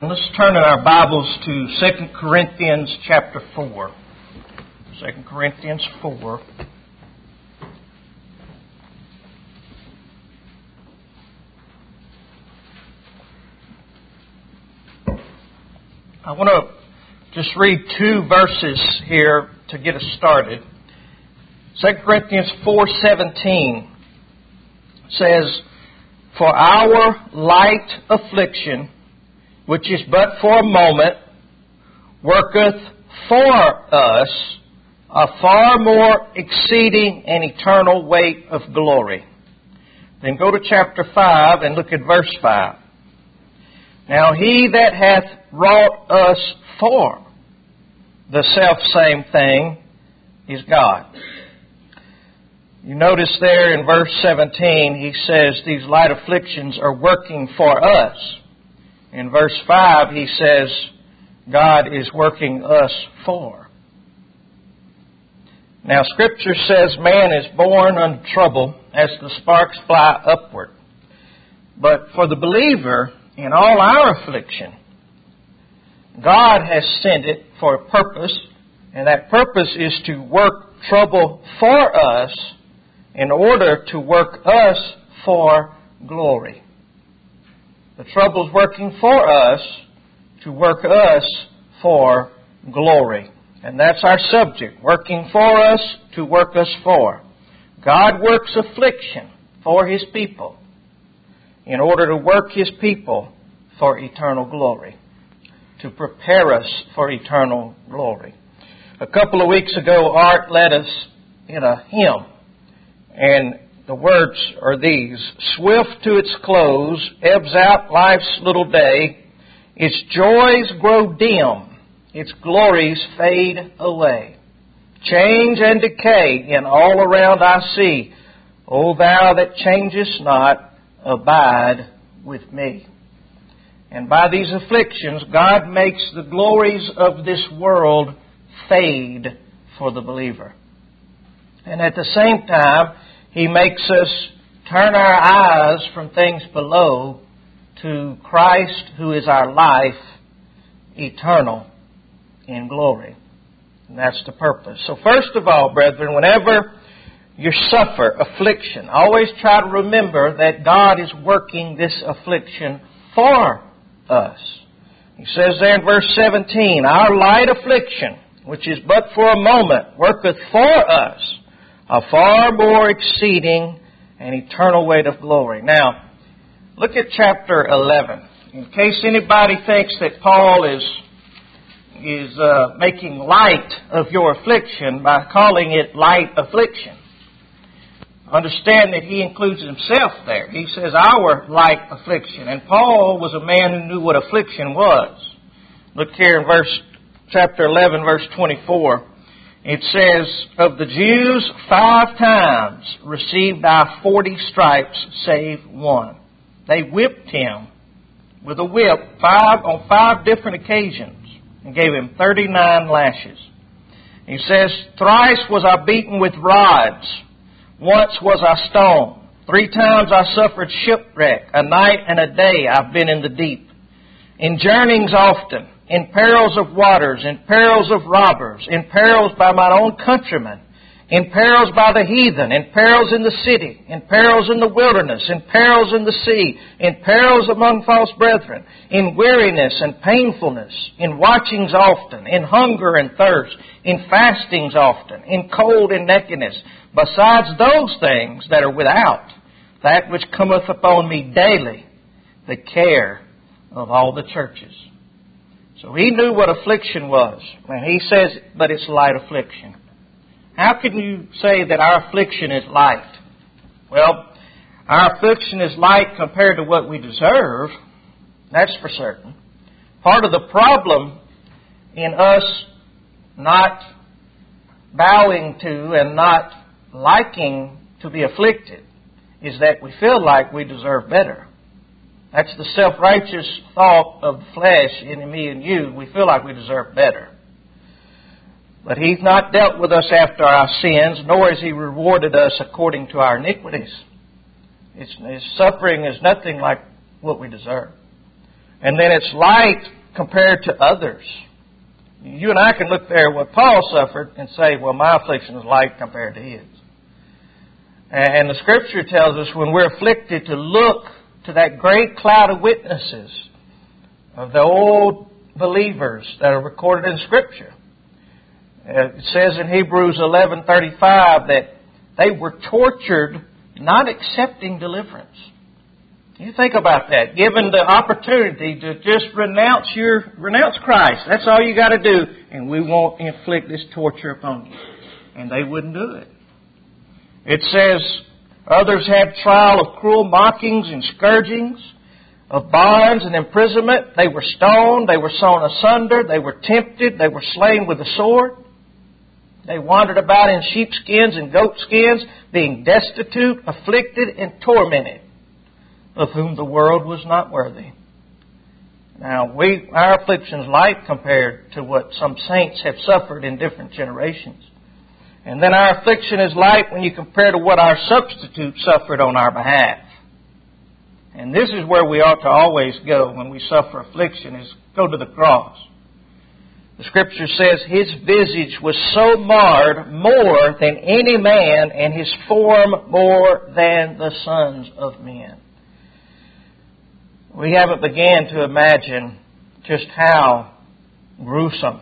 Let's turn in our Bibles to 2 Corinthians chapter 4. 2 Corinthians 4. I want to just read two verses here to get us started. 2 Corinthians 4:17 says, "For our light affliction, which is but for a moment, worketh for us a far more exceeding and eternal weight of glory." Then go to chapter 5 and look at verse 5. "Now he that hath wrought us for the selfsame thing is God." You notice there in verse 17, he says these light afflictions are working for us. In verse 5, he says, God is working us for. Now, Scripture says man is born unto trouble as the sparks fly upward. But for the believer, in all our affliction, God has sent it for a purpose, and that purpose is to work trouble for us in order to work us for glory. The trouble's working for us to work us for glory. And that's our subject, working for us to work us for. God works affliction for His people in order to work His people for eternal glory, to prepare us for eternal glory. A couple of weeks ago, Art led us in a hymn, and the words are these: "Swift to its close, ebbs out life's little day. Its joys grow dim, its glories fade away. Change and decay in all around I see. O Thou that changest not, abide with me." And by these afflictions, God makes the glories of this world fade for the believer. And at the same time, He makes us turn our eyes from things below to Christ, who is our life, eternal in glory. And that's the purpose. So first of all, brethren, whenever you suffer affliction, always try to remember that God is working this affliction for us. He says there in verse 17, "Our light affliction, which is but for a moment, worketh for us a far more exceeding and eternal weight of glory." Now, look at chapter 11. In case anybody thinks that Paul is making light of your affliction by calling it light affliction, understand that he includes himself there. He says our light affliction. And Paul was a man who knew what affliction was. Look here in chapter 11, verse 24. It says, "Of the Jews 5 times received I 40 stripes, save one." They whipped him with a whip on 5 different occasions and gave him 39 lashes. He says, "Thrice was I beaten with rods. Once was I stoned. 3 times I suffered shipwreck. A night and a day I've been in the deep. In journeyings often, in perils of waters, in perils of robbers, in perils by my own countrymen, in perils by the heathen, in perils in the city, in perils in the wilderness, in perils in the sea, in perils among false brethren, in weariness and painfulness, in watchings often, in hunger and thirst, in fastings often, in cold and nakedness, besides those things that are without, that which cometh upon me daily, the care of all the churches." So he knew what affliction was. And he says, but it's light affliction. How can you say that our affliction is light? Well, our affliction is light compared to what we deserve. That's for certain. Part of the problem in us not bowing to and not liking to be afflicted is that we feel like we deserve better. That's the self-righteous thought of the flesh in me and you. We feel like we deserve better. But He's not dealt with us after our sins, nor has He rewarded us according to our iniquities. His suffering is nothing like what we deserve. And then it's light compared to others. You and I can look there at what Paul suffered and say, well, my affliction is light compared to his. And the Scripture tells us when we're afflicted to look to that great cloud of witnesses of the old believers that are recorded in Scripture. It says in Hebrews 11:35 that they were tortured, not accepting deliverance. You think about that. Given the opportunity to just renounce Christ. That's all you got to do. And we won't inflict this torture upon you. And they wouldn't do it. It says others had trial of cruel mockings and scourgings, of bonds and imprisonment. They were stoned. They were sawn asunder. They were tempted. They were slain with the sword. They wandered about in sheepskins and goatskins, being destitute, afflicted, and tormented, of whom the world was not worthy. Now, our affliction is light compared to what some saints have suffered in different generations. And then our affliction is light when you compare to what our substitute suffered on our behalf. And this is where we ought to always go when we suffer affliction, is go to the cross. The Scripture says, His visage was so marred more than any man, and His form more than the sons of men. We haven't begun to imagine just how gruesome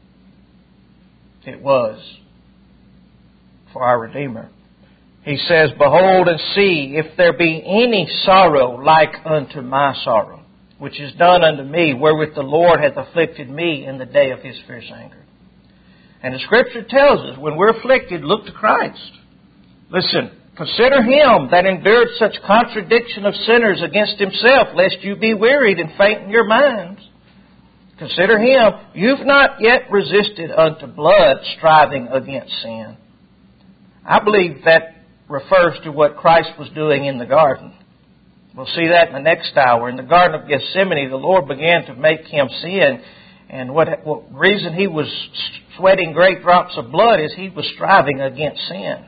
it was for our Redeemer. He says, Behold and see if there be any sorrow like unto my sorrow, which is done unto me, wherewith the Lord hath afflicted me in the day of His fierce anger. And the Scripture tells us, when we're afflicted, look to Christ. Listen, consider Him that endured such contradiction of sinners against Himself, lest you be wearied and faint in your minds. Consider Him. You've not yet resisted unto blood, striving against sin. I believe that refers to what Christ was doing in the garden. We'll see that in the next hour. In the Garden of Gethsemane, the Lord began to make Him sin. And what reason He was sweating great drops of blood is He was striving against sin.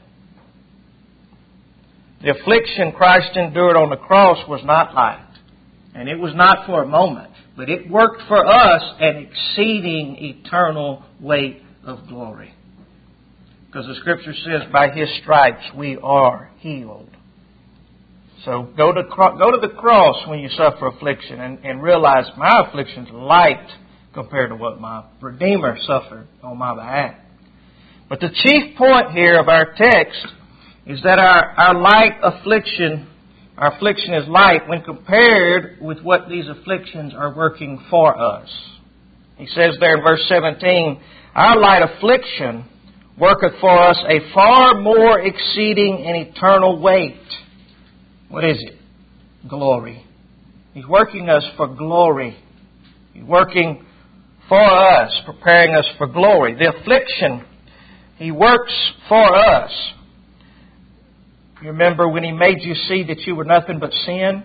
The affliction Christ endured on the cross was not light. And it was not for a moment. But it worked for us an exceeding eternal weight of glory. Because the Scripture says, by His stripes we are healed. So go to the cross when you suffer affliction and realize my affliction's light compared to what my Redeemer suffered on my behalf. But the chief point here of our text is that our affliction is light when compared with what these afflictions are working for us. He says there in verse 17, Our light affliction worketh for us a far more exceeding and eternal weight. What is it? Glory. He's working us for glory. He's working for us, preparing us for glory. The affliction, He works for us. You remember when He made you see that you were nothing but sin?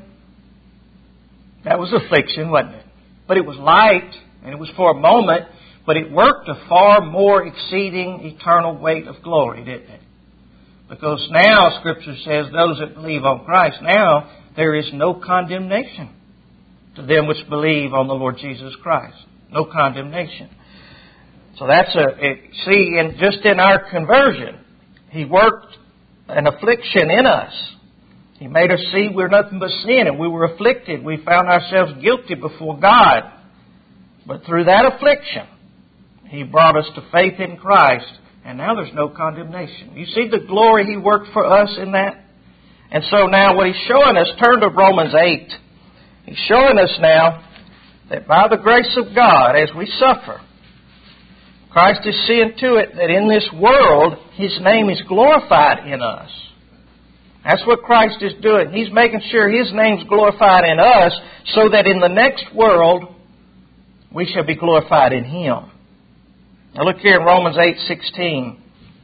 That was affliction, wasn't it? But it was light, and it was for a moment, but it worked a far more exceeding eternal weight of glory, didn't it? Because now, Scripture says, those that believe on Christ, now there is no condemnation to them which believe on the Lord Jesus Christ. No condemnation. So that's just in our conversion, He worked an affliction in us. He made us see we're nothing but sin, and we were afflicted. We found ourselves guilty before God. But through that affliction, He brought us to faith in Christ, and now there's no condemnation. You see the glory He worked for us in that? And so now what He's showing us, turn to Romans 8. He's showing us now that by the grace of God, as we suffer, Christ is seeing to it that in this world, His name is glorified in us. That's what Christ is doing. He's making sure His name's glorified in us so that in the next world, we shall be glorified in Him. Now look here in Romans 8:16.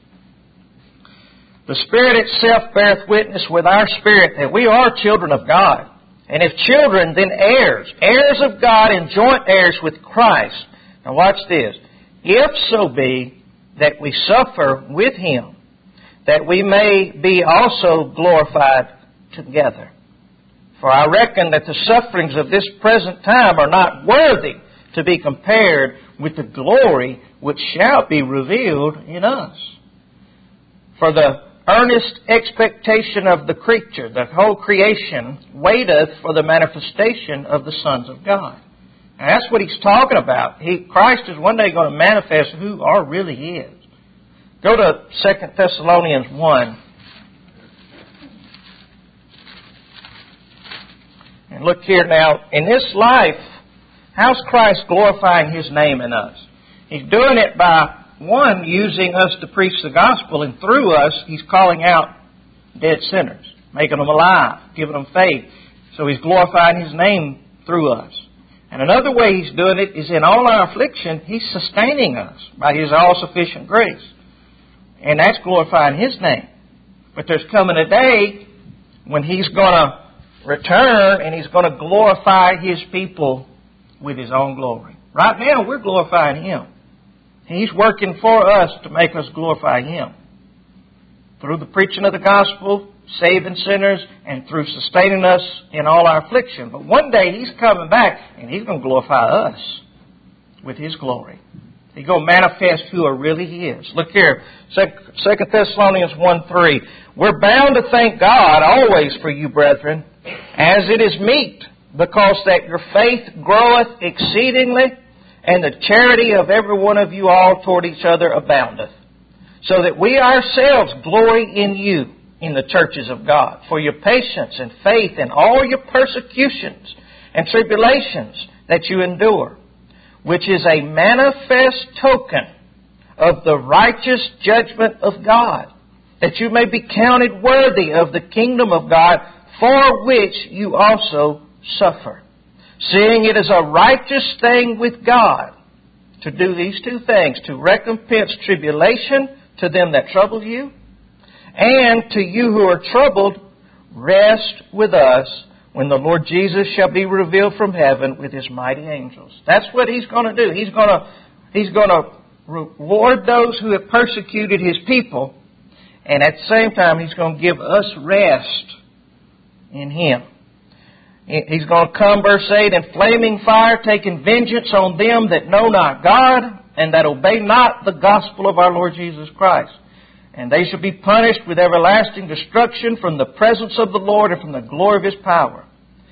The Spirit itself beareth witness with our spirit that we are children of God. And if children, then heirs, heirs of God and joint heirs with Christ. Now watch this. If so be that we suffer with Him, that we may be also glorified together. For I reckon that the sufferings of this present time are not worthy to be compared with the glory which shall be revealed in us. For the earnest expectation of the creature, the whole creation, waiteth for the manifestation of the sons of God. And that's what he's talking about. Christ is one day going to manifest who our really is. Go to 2 Thessalonians 1. And look here now, in this life, how's Christ glorifying His name in us? He's doing it by, one, using us to preach the gospel, and through us, He's calling out dead sinners, making them alive, giving them faith. So He's glorifying His name through us. And another way He's doing it is in all our affliction, He's sustaining us by His all-sufficient grace. And that's glorifying His name. But there's coming a day when He's going to return and He's going to glorify His people with His own glory. Right now, we're glorifying Him. He's working for us to make us glorify Him. Through the preaching of the gospel, saving sinners, and through sustaining us in all our affliction. But one day He's coming back and He's going to glorify us with His glory. He's going to manifest who really He is. Look here, 2 Thessalonians 1:3. We're bound to thank God always for you, brethren, as it is meet, because that your faith groweth exceedingly, and the charity of every one of you all toward each other aboundeth, so that we ourselves glory in you in the churches of God, for your patience and faith in all your persecutions and tribulations that you endure, which is a manifest token of the righteous judgment of God, that you may be counted worthy of the kingdom of God, for which you also suffer. Seeing it is a righteous thing with God to do these two things, to recompense tribulation to them that trouble you, and to you who are troubled, rest with us when the Lord Jesus shall be revealed from heaven with His mighty angels. That's what He's going to do. He's going to reward those who have persecuted His people, and at the same time He's going to give us rest in Him. He's going to come, verse 8, in flaming fire, taking vengeance on them that know not God, and that obey not the gospel of our Lord Jesus Christ. And they shall be punished with everlasting destruction from the presence of the Lord and from the glory of His power.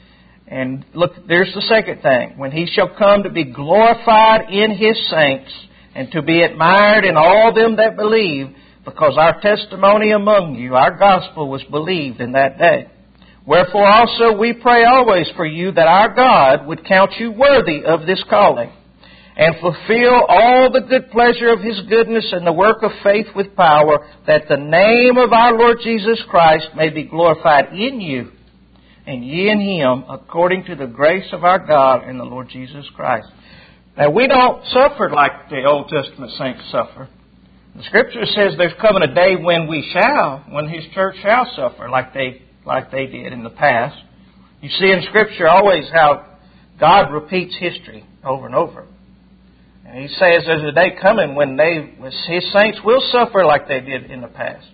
And look, there's the second thing. When He shall come to be glorified in His saints, and to be admired in all them that believe, because our testimony among you, our gospel, was believed in that day. Wherefore also we pray always for you, that our God would count you worthy of this calling, and fulfill all the good pleasure of His goodness and the work of faith with power, that the name of our Lord Jesus Christ may be glorified in you, and ye in Him, according to the grace of our God and the Lord Jesus Christ. Now, we don't suffer like the Old Testament saints suffer. The Scripture says there's coming a day when when His church shall suffer like they did in the past. You see in Scripture always how God repeats history over and over. And He says there's a day coming when His saints will suffer like they did in the past.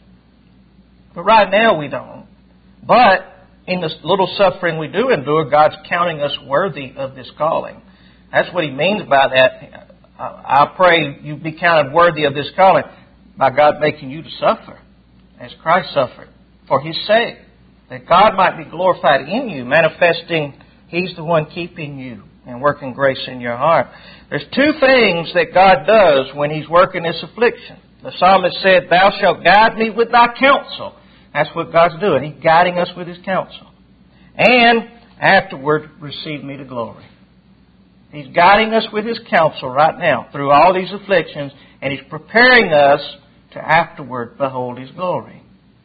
But right now we don't. But in this little suffering we do endure, God's counting us worthy of this calling. That's what He means by that. I pray you be counted worthy of this calling by God making you to suffer as Christ suffered for His sake, that God might be glorified in you, manifesting He's the one keeping you and working grace in your heart. There's two things that God does when He's working this affliction. The psalmist said, Thou shalt guide me with Thy counsel. That's what God's doing. He's guiding us with His counsel. And afterward, receive me to glory. He's guiding us with His counsel right now through all these afflictions, and He's preparing us to afterward behold His glory.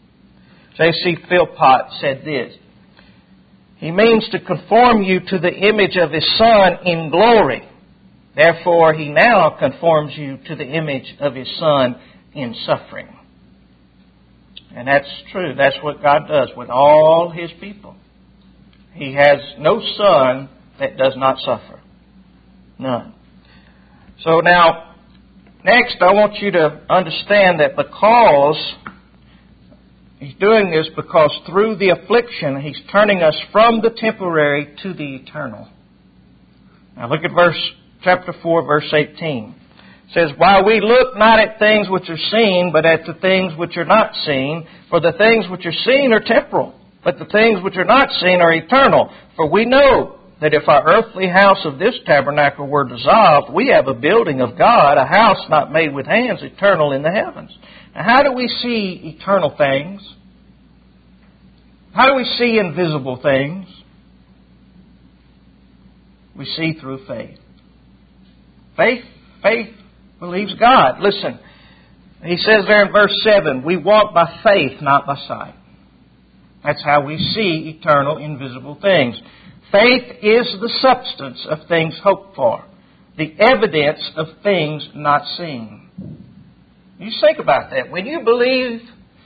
J.C. Philpott said this, He means to conform you to the image of His Son in glory. Therefore, He now conforms you to the image of His Son in suffering. And that's true. That's what God does with all His people. He has no son that does not suffer. None. So now, next I want you to understand that because He's doing this because through the affliction, He's turning us from the temporary to the eternal. Now look at chapter 4, verse 18. It says, "While we look not at things which are seen, but at the things which are not seen, for the things which are seen are temporal, but the things which are not seen are eternal. For we know that if our earthly house of this tabernacle were dissolved, we have a building of God, a house not made with hands, eternal in the heavens." Now how do we see eternal things? How do we see invisible things? We see through faith. Faith believes God. Listen, He says there in verse 7, we walk by faith, not by sight. That's how we see eternal, invisible things. Faith is the substance of things hoped for, the evidence of things not seen. You think about that. When you believe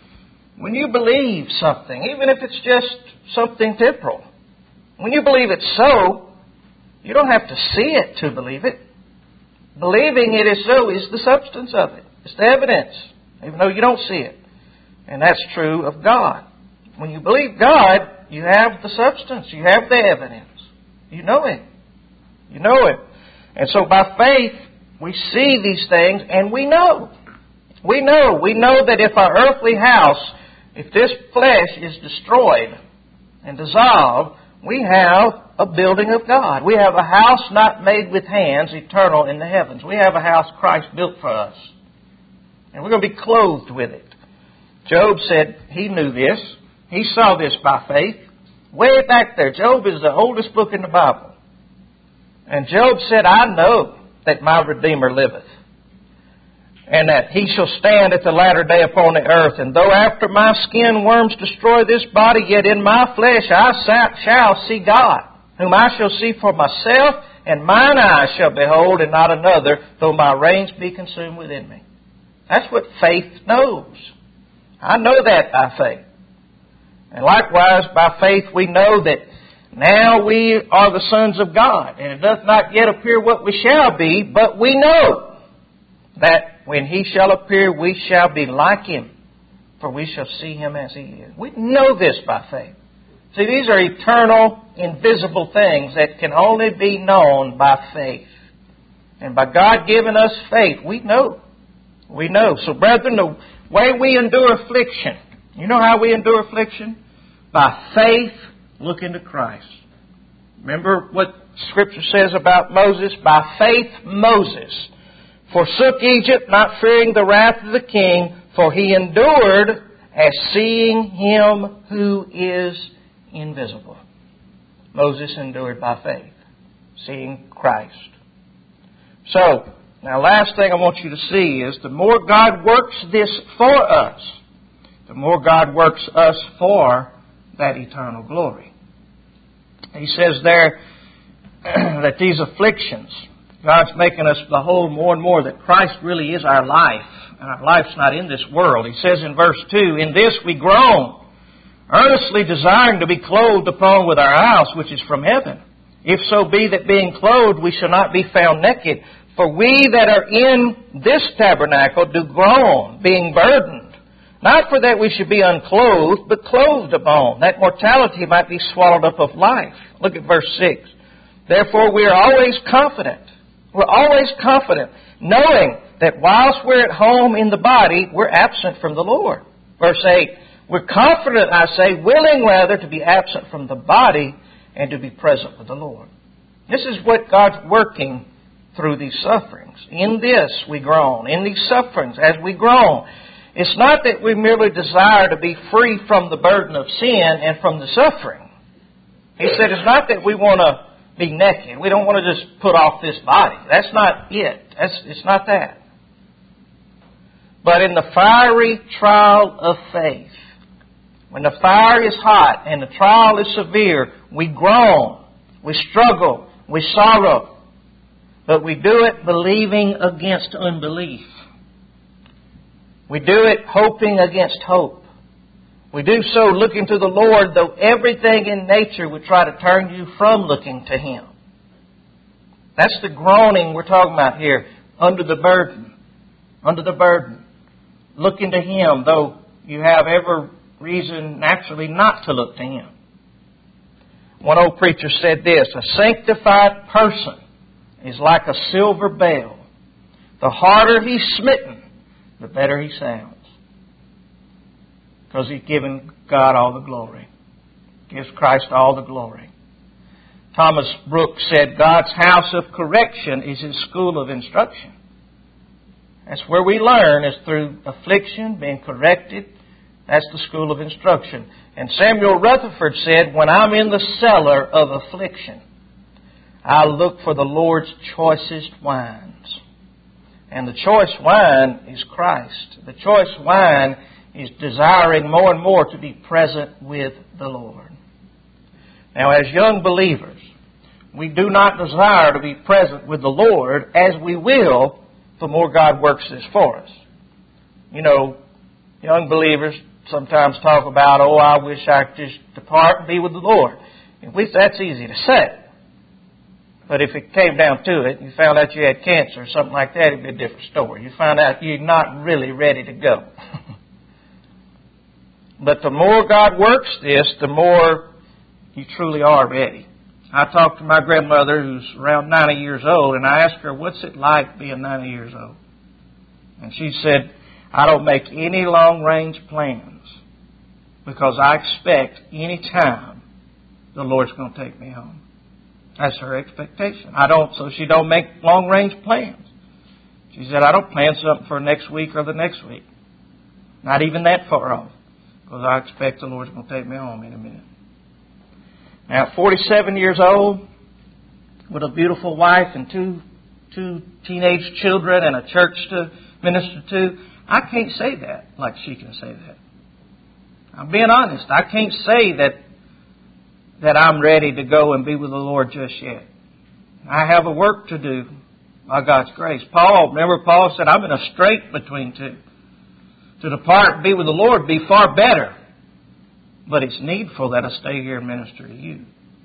something, even if it's just something temporal, when you believe it's so, you don't have to see it to believe it. Believing it is so is the substance of it. It's the evidence, even though you don't see it. And that's true of God. When you believe God, you have the substance. You have the evidence. You know it. You know it. And so by faith, we see these things and we know. We know that if our earthly house, if this flesh is destroyed and dissolved, we have a building of God. We have a house not made with hands, eternal in the heavens. We have a house Christ built for us. And we're going to be clothed with it. Job said he knew this. He saw this by faith. Way back there. Job is the oldest book in the Bible. And Job said, "I know that my Redeemer liveth, and that He shall stand at the latter day upon the earth. And though after my skin worms destroy this body, yet in my flesh I shall see God, whom I shall see for myself, and mine eyes shall behold, and not another, though my reins be consumed within me." That's what faith knows. I know that by faith. And likewise, by faith we know that now we are the sons of God, and it doth not yet appear what we shall be, but we know that when He shall appear, we shall be like Him, for we shall see Him as He is. We know this by faith. See, these are eternal, invisible things that can only be known by faith. And by God giving us faith, we know. We know. So, brethren, the way we endure affliction, you know how we endure affliction? By faith, looking to Christ. Remember what Scripture says about Moses? By faith, Moses forsook Egypt, not fearing the wrath of the king, for he endured as seeing Him who is invisible. Moses endured by faith, seeing Christ. So, now last thing I want you to see is the more God works this for us, the more God works us for that eternal glory. He says there that these afflictions, God's making us behold more and more that Christ really is our life, and our life's not in this world. He says in verse 2, "In this we groan, earnestly desiring to be clothed upon with our house which is from heaven. If so be that being clothed we shall not be found naked. For we that are in this tabernacle do groan, being burdened. Not for that we should be unclothed, but clothed upon, that mortality might be swallowed up of life." Look at verse 6. "Therefore we are always confident." We're always confident, knowing that whilst we're at home in the body, we're absent from the Lord. Verse 8. "We're confident, I say, willing rather to be absent from the body and to be present with the Lord." This is what God's working through these sufferings. In this we groan. In these sufferings, as we groan, it's not that we merely desire to be free from the burden of sin and from the suffering. He said it's not that we want to be naked. We don't want to just put off this body. That's not it. It's not that. But in the fiery trial of faith, when the fire is hot and the trial is severe, we groan, we struggle, we sorrow. But we do it believing against unbelief. We do it hoping against hope. We do so looking to the Lord, though everything in nature would try to turn you from looking to Him. That's the groaning we're talking about here, under the burden. Under the burden. Looking to Him, though you have every reason naturally not to look to Him. One old preacher said this, "A sanctified person is like a silver bell. The harder he's smitten, the better he sounds." Because he's given God all the glory. Gives Christ all the glory. Thomas Brooks said, "God's house of correction is His school of instruction." That's where we learn, is through affliction, being corrected. That's the school of instruction. And Samuel Rutherford said, "When I'm in the cellar of affliction, I look for the Lord's choicest wines." And the choice wine is Christ. The choice wine is desiring more and more to be present with the Lord. Now, as young believers, we do not desire to be present with the Lord, as we will the more God works this for us. You know, young believers sometimes talk about, "Oh, I wish I could just depart and be with the Lord." At least that's easy to say. But if it came down to it, you found out you had cancer or something like that, it'd be a different story. You find out you're not really ready to go. But the more God works this, the more you truly are ready. I talked to my grandmother, who's around 90 years old, and I asked her, "What's it like being 90 years old?" And she said, "I don't make any long-range plans because I expect any time the Lord's going to take me home." That's her expectation. So she don't make long-range plans. She said, "I don't plan something for next week or the next week. Not even that far off. Because I expect the Lord's going to take me home in a minute." Now, at 47 years old, with a beautiful wife and two teenage children and a church to minister to, I can't say that like she can say that. I'm being honest. I can't say that I'm ready to go and be with the Lord just yet. I have a work to do by God's grace. Remember Paul said, "I'm in a strait between two. To depart and be with the Lord be far better. But it's needful that I stay here and minister to you."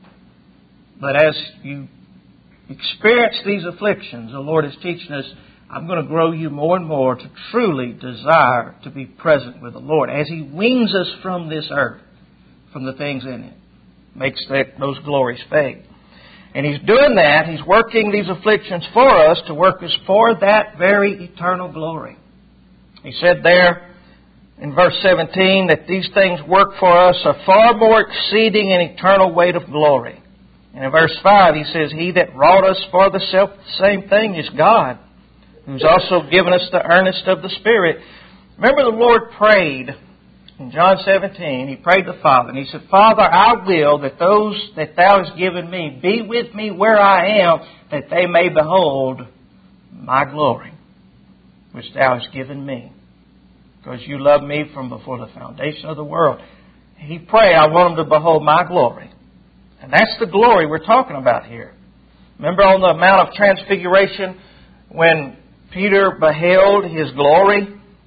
But as you experience these afflictions, the Lord is teaching us, I'm going to grow you more and more to truly desire to be present with the Lord as He weans us from this earth, from the things in it. Makes those glories fade. And He's doing that. He's working these afflictions for us to work us for that very eternal glory. He said there in verse 17 that these things work for us a far more exceeding and eternal weight of glory. And in verse 5 he says, "He that wrought us for the same thing is God, who's also given us the earnest of the Spirit." Remember the Lord prayed in John 17, He prayed the Father, and He said, "Father, I will that those that Thou hast given me be with me where I am, that they may behold my glory, which Thou hast given me. Because you loved me from before the foundation of the world." He prayed, "I want them to behold my glory." And that's the glory we're talking about here. Remember on the Mount of Transfiguration when Peter beheld His glory,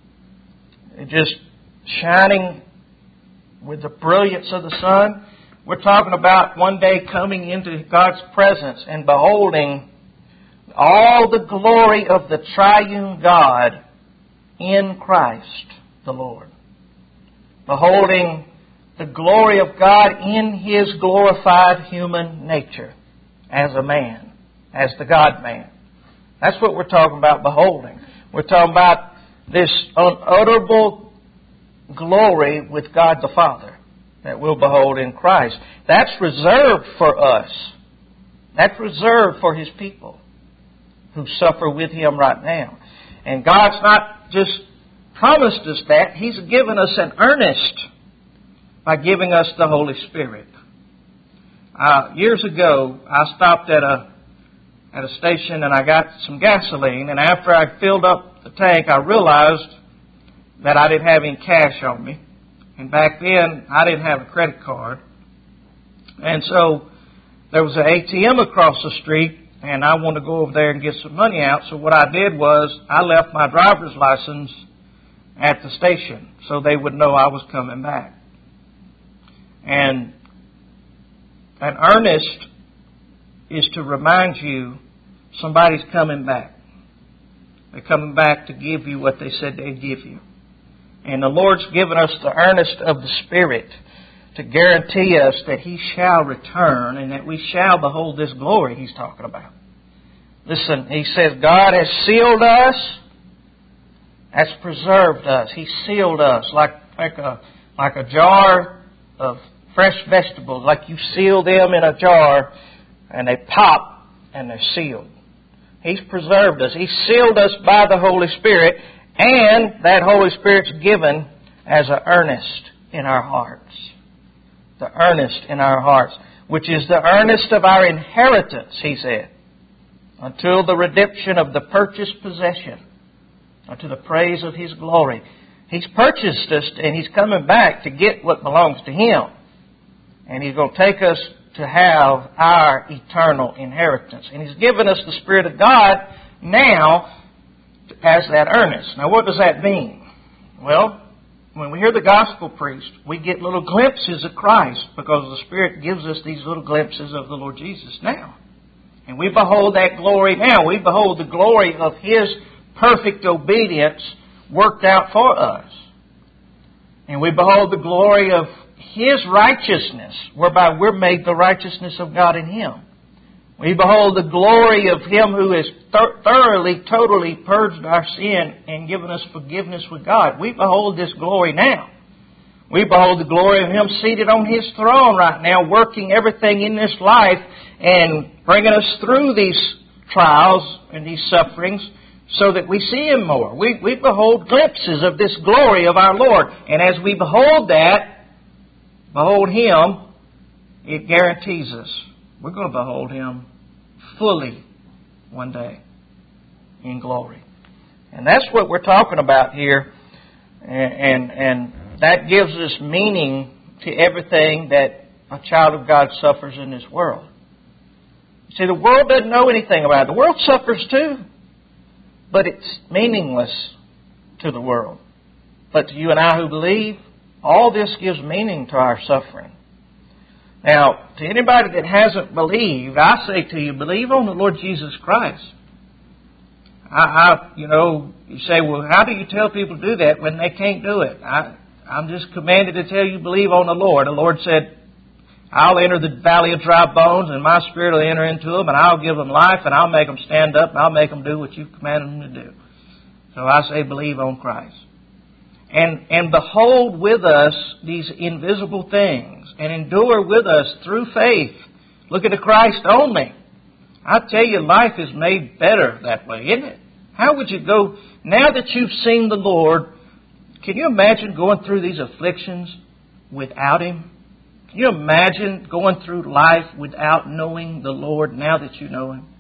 just shining with the brilliance of the sun? We're talking about one day coming into God's presence and beholding all the glory of the triune God in Christ the Lord. Beholding the glory of God in His glorified human nature as a man, as the God-man. That's what we're talking about beholding. We're talking about this unutterable glory with God the Father that we'll behold in Christ. That's reserved for us. That's reserved for His people who suffer with Him right now. And God's not just promised us that. He's given us an earnest by giving us the Holy Spirit. Years ago, I stopped at a station and I got some gasoline. And after I filled up the tank, I realized that I didn't have any cash on me. And back then, I didn't have a credit card. And so there was an ATM across the street, and I wanted to go over there and get some money out. So what I did was I left my driver's license at the station so they would know I was coming back. And an earnest is to remind you somebody's coming back. They're coming back to give you what they said they'd give you. And the Lord's given us the earnest of the Spirit to guarantee us that He shall return and that we shall behold this glory He's talking about. Listen, He says God has sealed us, has preserved us. He sealed us like a jar of fresh vegetables, like you seal them in a jar and they pop and they're sealed. He's preserved us. He sealed us by the Holy Spirit, and that Holy Spirit's given as an earnest in our hearts. The earnest in our hearts, which is the earnest of our inheritance, He said, until the redemption of the purchased possession, unto the praise of His glory. He's purchased us, and He's coming back to get what belongs to Him. And He's going to take us to have our eternal inheritance. And He's given us the Spirit of God now as that earnest. Now, what does that mean? Well, when we hear the gospel preached, we get little glimpses of Christ because the Spirit gives us these little glimpses of the Lord Jesus now. And we behold that glory now. We behold the glory of His perfect obedience worked out for us. And we behold the glory of His righteousness, whereby we're made the righteousness of God in Him. We behold the glory of Him who has thoroughly, totally purged our sin and given us forgiveness with God. We behold this glory now. We behold the glory of Him seated on His throne right now, working everything in this life and bringing us through these trials and these sufferings so that we see Him more. We behold glimpses of this glory of our Lord. And as we behold that, behold Him, it guarantees us we're going to behold Him fully one day in glory. And that's what we're talking about here. And that gives us meaning to everything that a child of God suffers in this world. See, the world doesn't know anything about it. The world suffers too. But it's meaningless to the world. But to you and I who believe, all this gives meaning to our suffering. Now, to anybody that hasn't believed, I say to you, believe on the Lord Jesus Christ. You say, well, how do you tell people to do that when they can't do it? I'm just commanded to tell you, believe on the Lord. The Lord said, I'll enter the valley of dry bones, and my Spirit will enter into them, and I'll give them life, and I'll make them stand up, and I'll make them do what you've commanded them to do. So I say, believe on Christ. And behold with us these invisible things, and endure with us through faith. Look at the Christ only. I tell you, life is made better that way, isn't it? How would you go, now that you've seen the Lord, can you imagine going through these afflictions without Him? Can you imagine going through life without knowing the Lord now that you know Him?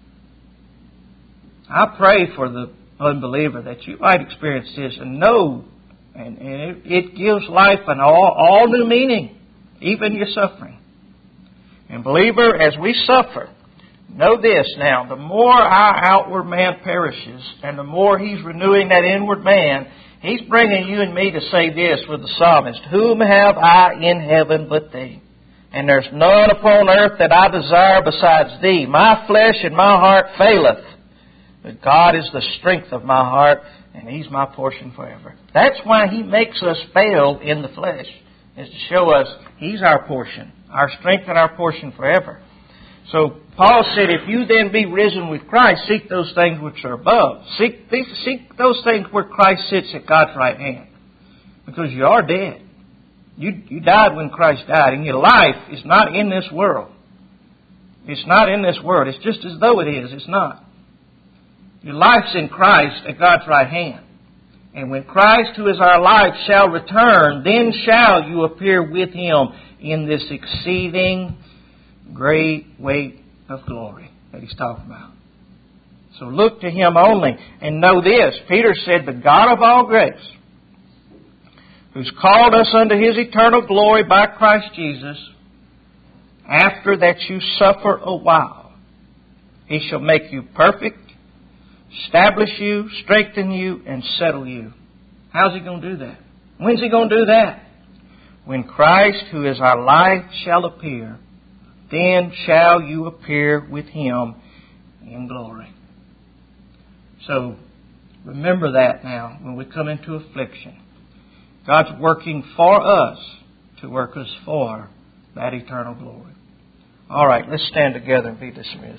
I pray for the unbeliever that you might experience this and know, and it gives life an all new meaning, even your suffering. And believer, as we suffer, know this now, the more our outward man perishes and the more He's renewing that inward man, He's bringing you and me to say this with the psalmist, whom have I in heaven but Thee? And there's none upon earth that I desire besides Thee. My flesh and my heart faileth, but God is the strength of my heart, and He's my portion forever. That's why He makes us fail in the flesh, is to show us He's our portion, our strength and our portion forever. So Paul said, if you then be risen with Christ, seek those things which are above. Seek those things where Christ sits at God's right hand. Because you are dead. You died when Christ died, and your life is not in this world. It's not in this world. It's just as though it is. It's not. Your life's in Christ at God's right hand. And when Christ, who is our life, shall return, then shall you appear with Him in this exceeding great weight of glory that He's talking about. So look to Him only and know this. Peter said, the God of all grace, who's called us unto His eternal glory by Christ Jesus, after that you suffer a while, He shall make you perfect, establish you, strengthen you, and settle you. How's He going to do that? When's He going to do that? When Christ, who is our life, shall appear, then shall you appear with Him in glory. So, remember that now when we come into affliction. God's working for us to work us for that eternal glory. All right, let's stand together and be dismissed.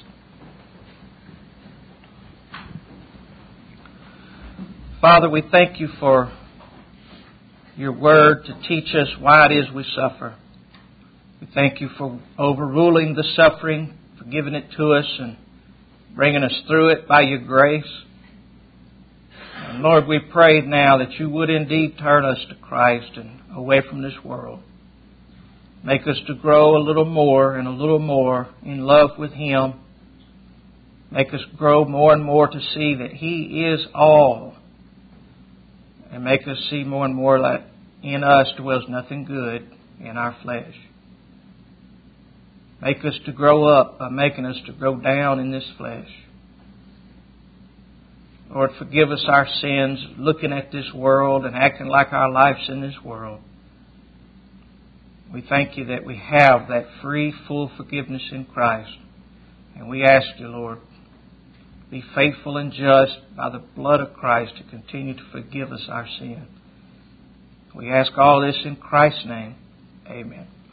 Father, we thank you for your word to teach us why it is we suffer. We thank you for overruling the suffering, for giving it to us and bringing us through it by your grace. And Lord, we pray now that you would indeed turn us to Christ and away from this world. Make us to grow a little more and a little more in love with Him. Make us grow more and more to see that He is all. And make us see more and more that in us dwells nothing good in our flesh. Make us to grow up by making us to grow down in this flesh. Lord, forgive us our sins, looking at this world and acting like our life's in this world. We thank you that we have that free, full forgiveness in Christ. And we ask you, Lord, be faithful and just by the blood of Christ to continue to forgive us our sin. We ask all this in Christ's name. Amen.